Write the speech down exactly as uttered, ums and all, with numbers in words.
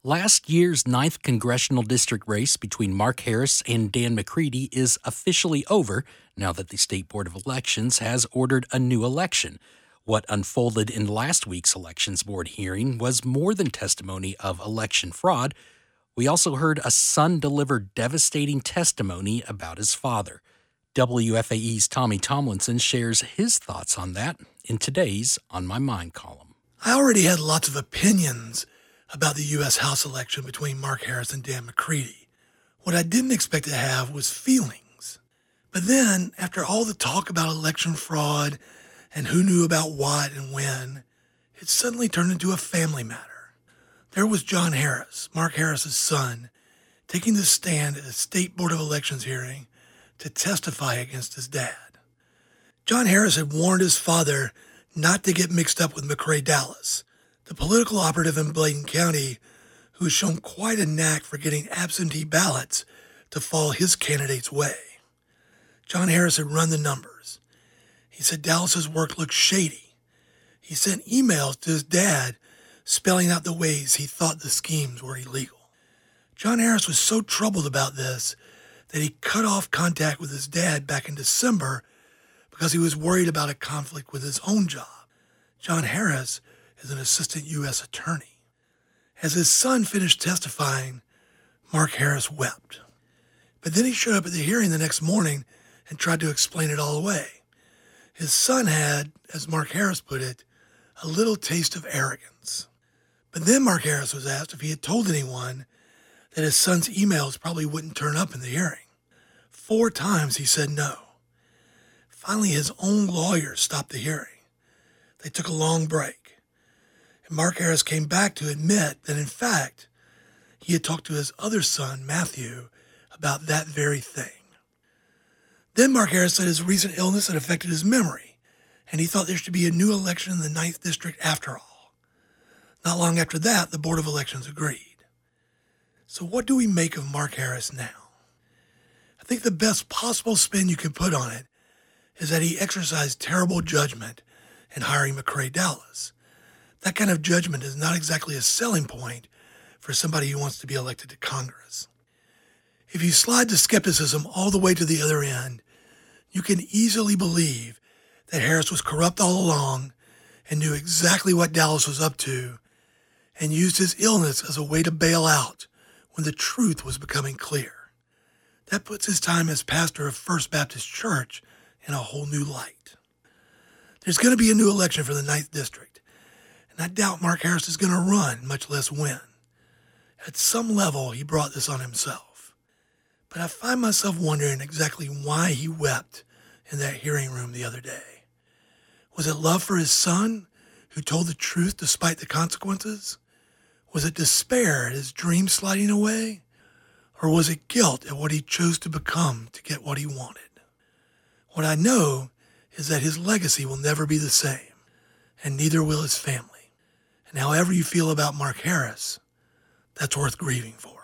Last year's ninth congressional district race between Mark Harris and Dan McCready is officially over now that the State Board of Elections has ordered a new election. What unfolded in last week's Elections Board hearing was more than testimony of election fraud. We also heard a son deliver devastating testimony about his father. W F A E's Tommy Tomlinson shares his thoughts on that in today's On My Mind column. I already had lots of opinions about the U S House election between Mark Harris and Dan McCready. What I didn't expect to have was feelings. But then, after all the talk about election fraud and who knew about what and when, it suddenly turned into a family matter. There was John Harris, Mark Harris's son, taking the stand at a State Board of Elections hearing to testify against his dad. John Harris had warned his father not to get mixed up with McRae Dowless, the political operative in Bladen County who has shown quite a knack for getting absentee ballots to fall his candidate's way. John Harris had run the numbers. He said Dallas's work looked shady. He sent emails to his dad spelling out the ways he thought the schemes were illegal. John Harris was so troubled about this that he cut off contact with his dad back in December because he was worried about a conflict with his own job. John Harris is an assistant U S attorney. As his son finished testifying, Mark Harris wept. But then he showed up at the hearing the next morning and tried to explain it all away. His son had, as Mark Harris put it, a little taste of arrogance. But then Mark Harris was asked if he had told anyone that his son's emails probably wouldn't turn up in the hearing. Four times he said no. Finally, his own lawyer stopped the hearing. They took a long break. And Mark Harris came back to admit that, in fact, he had talked to his other son, Matthew, about that very thing. Then Mark Harris said his recent illness had affected his memory, and he thought there should be a new election in the ninth District after all. Not long after that, the Board of Elections agreed. So what do we make of Mark Harris now? I think the best possible spin you can put on it is that he exercised terrible judgment in hiring McRae Dowless. That kind of judgment is not exactly a selling point for somebody who wants to be elected to Congress. If you slide the skepticism all the way to the other end, you can easily believe that Harris was corrupt all along and knew exactly what Dowless was up to and used his illness as a way to bail out when the truth was becoming clear. That puts his time as pastor of First Baptist Church in a whole new light. There's going to be a new election for the ninth District, and I doubt Mark Harris is going to run, much less win. At some level, he brought this on himself. But I find myself wondering exactly why he wept in that hearing room the other day. Was it love for his son, who told the truth despite the consequences? Was it despair at his dream sliding away? Or was it guilt at what he chose to become to get what he wanted? What I know is that his legacy will never be the same, and neither will his family. And however you feel about Mark Harris, that's worth grieving for.